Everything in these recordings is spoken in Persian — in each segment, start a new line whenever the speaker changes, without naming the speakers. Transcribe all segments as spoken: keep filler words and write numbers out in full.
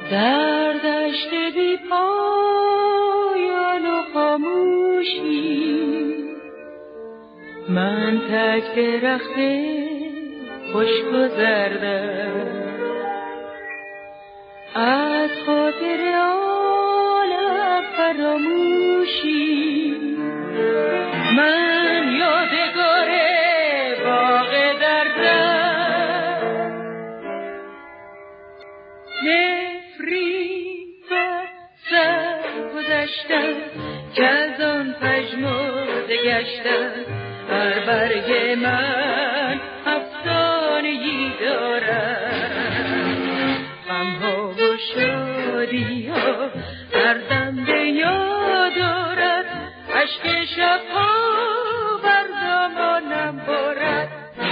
در دشت بی پایان و خاموشی من تک درخت خشک و زردم از خاطر عالم فراموشی من یادگار باغ دردم نفرین و سر گذشتم که از آن پژمرده گشتم هر برگ من افسانه‌ای دارد غم‌ها و شادی‌ها هر دم به یاد دارد اشک شب‌ها بر دامانم بارد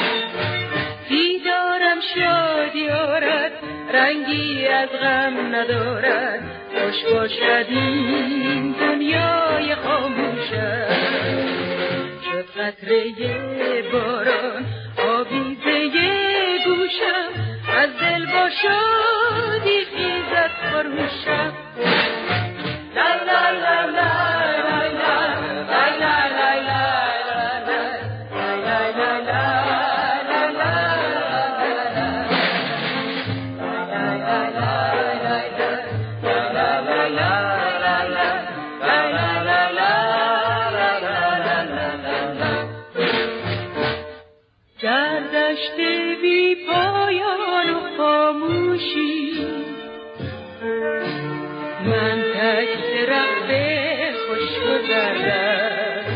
دیدارم شادی آرد رنگی از غم ندارد خوش باشد این دنیای خاموشم شد قطره باران آویزه گوشم از دل با شادی خیزد خروشم لا لا لا لا در دشت بی پایان و خاموشی من تک درخت خشک و زردم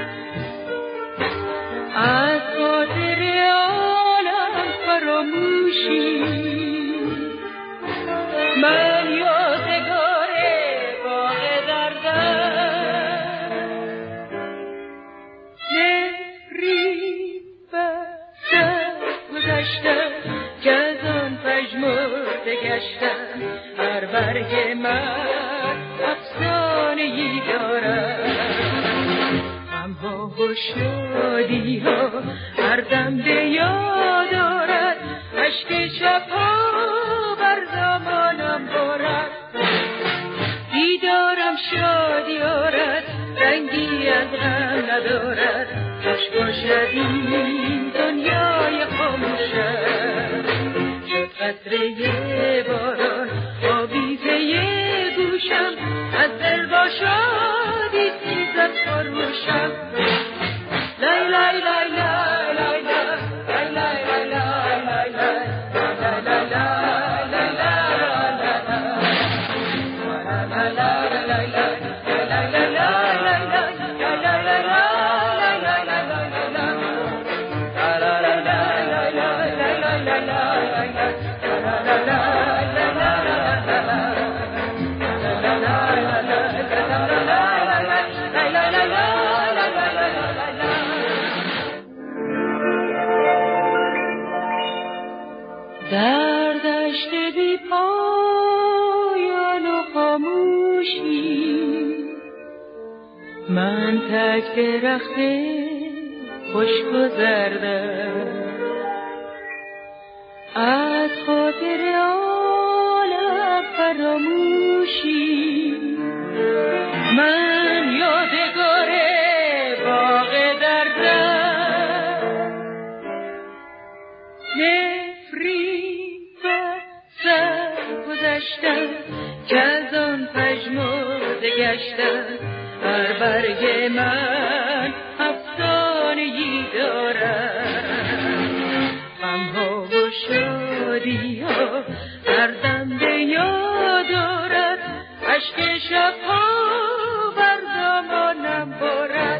از خاطر عالم فراموشی من یادگار باغ دردم نفرین و گذشتم که از آن پژمرده گشتم هر برگ من افسانه‌ای دارد غم‌ها و شادی‌ها هر دم به یاد دارد اشک شب‌ها بر دامانم بارد دیدارم شادی آرد رنگی از غم ندارد خوش باشد این دنیای خاموشم شد قطره باران آویزه گوشم از دل با شادی خیزد خروشم لای لای لای لای لای لای لای لای لای لای در دشت بی پایان و خاموشی من تک درخت خشک و زردم از خاطر عالم فراموشی من یادگار باغ دردم نفرین و سر گذشتم که از آن پژمرده گشتم هر برگ من افسانه‌ای دارد غم‌ها و شادی‌ها هر دم به یاد دارد اشک شب‌ها بر دامانم بارد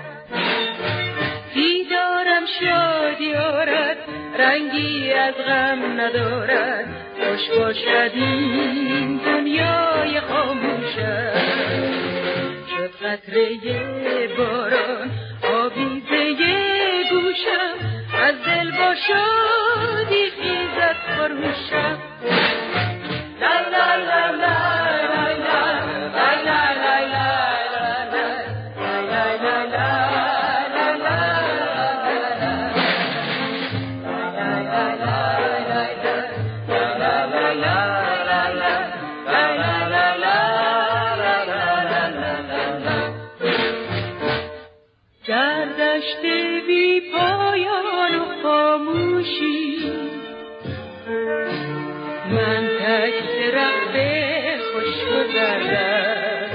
دیدارم شادی آرد رنگی از غم ندارد خوش باشد این دنیای خاموشم شد قطره باران آویزه گوشم از دل با شادی خیزد خروشم لا لا لا لا در دشت بی پایان و خاموشی من تک درخت خوش گذردم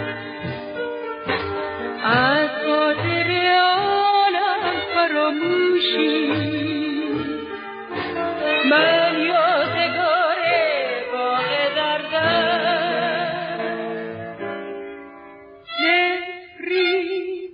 از خاطر عالم فراموشی من یادگار باغ دردم نفری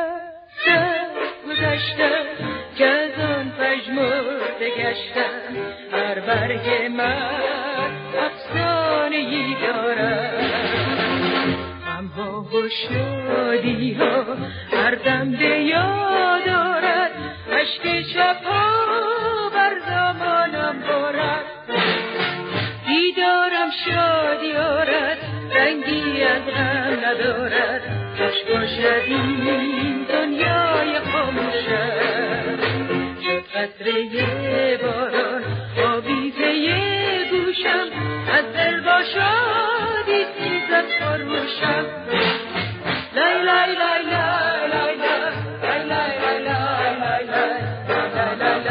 گذشتم که از آن پژمرده گشتم هر برگ من افسانه‌ای دارد غم‌ها و شادی‌ها هر دم به یاد آرد اشک شب‌ها بر زمانم بارد دیدارم شادی آرد رنگی از غم ندارد خوش باشد این دنیای خاموشم شد قطره باران آویزه گوشم از دل با شادی سیزد خروشم لای لای لای لای لای لای لای لای لای لای لای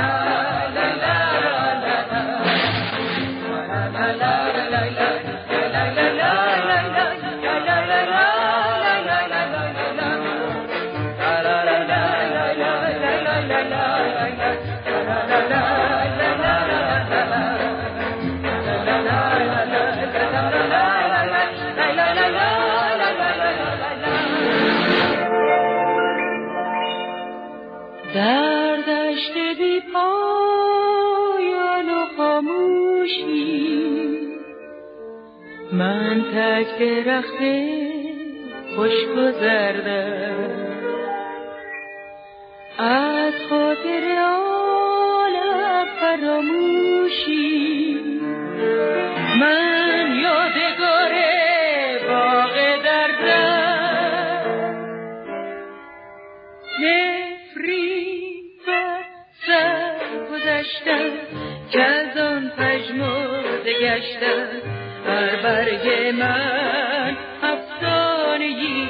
در دشت بی پایان و خاموشی من تک درخت خوش گذردم از خاطر عالم فراموشی من یادگار باغ دردم گذشتم که از آن پژمرده گشتم هر برگ من افسانه‌ای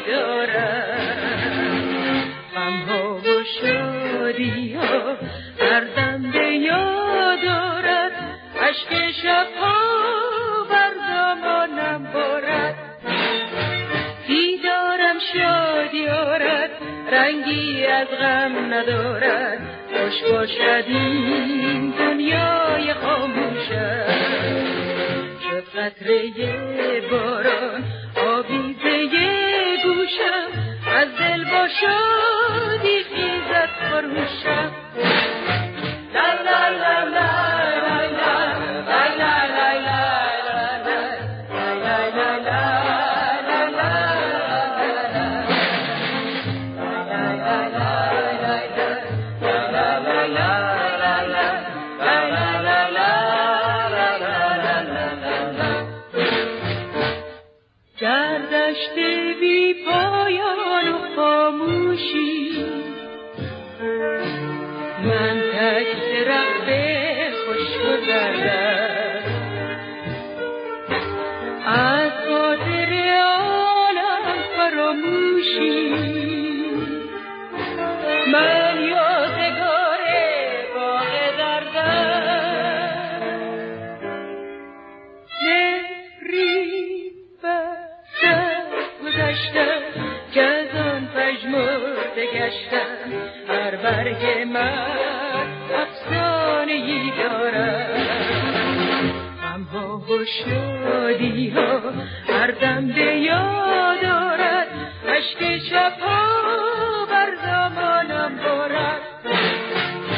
دارد غم‌ها و شادی‌ها هر دم به یاد آرد اشک شب‌ها بر زمانم بارد دیدارم شادی آرد رنگی از غم ندارد خوش باشد این دنیای خاموشم شد قطره باران آویزه گوشم از دل با شادی خیزد خروشم لا لا لا لا دشت بی پایان و خاموشی من تک درخت خوش گذردم از خاطر عالم فراموشی من یادگار باغ دردم نفری گذشتم که از آن پژمرده گشتم هر برگ من افسانه‌ای دارد غم‌ها و شادی‌ها هر دم به یاد آرد اشک شب‌ها